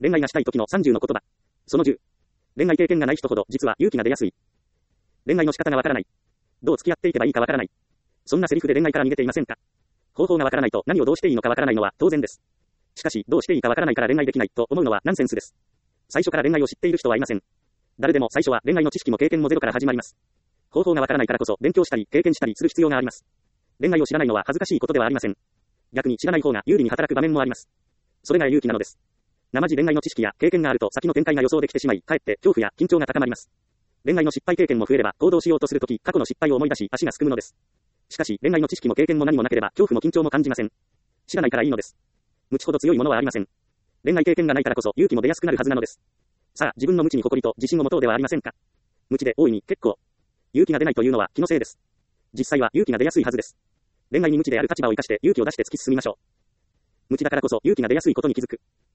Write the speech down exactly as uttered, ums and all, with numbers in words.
恋愛がしたい時のさんじゅうの言葉。そのじゅう。恋愛経験がない人ほど実は勇気が出やすい。恋愛の仕方がわからない。どう付き合っていけばいいかわからない。そんなセリフで恋愛から逃げていませんか？方法がわからないと何をどうしていいのかわからないのは当然です。しかし、どうしていいかわからないから恋愛できないと思うのはナンセンスです。最初から恋愛を知っている人はいません。誰でも最初は恋愛の知識も経験もゼロから始まります。方法がわからないからこそ勉強したり経験したりする必要があります。恋愛を知らないのは恥ずかしいことではありません。逆に知らない方が有利に働く場面もあります。それが勇気なのです。生地恋愛の知識や経験があると先の展開が予想できてしまい、かえって恐怖や緊張が高まります。恋愛の失敗経験も増えれば行動しようとするとき過去の失敗を思い出し足がすくむのです。しかし恋愛の知識も経験も何もなければ恐怖も緊張も感じません。知らないからいいのです。無知ほど強いものはありません。恋愛経験がないからこそ勇気も出やすくなるはずなのです。さあ自分の無知に誇りと自信を持とうではありませんか。無知で大いに結構。勇気が出ないというのは気のせいです。実際は勇気が出やすいはずです。恋愛に無知である立場を生かして勇気を出して突き進みましょう。無知だからこそ勇気が出やすいことに気づく。